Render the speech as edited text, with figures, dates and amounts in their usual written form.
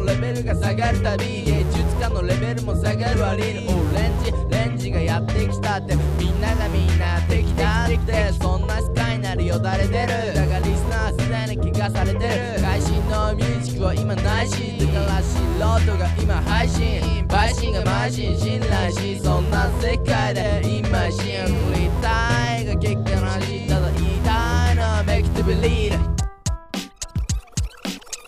のレベルが下がるたび芸術家のレベルも下がる割にレンジがやってきたってみんな敵だってそんなスカイなるよだれ出るだがリスナーすでに怪我されてる会心のミュージックは今ないしだから素人が今配信陪審が邁進信頼しそんな世界で今シン振りたいが結果の話ただ言いたいのは Make it believe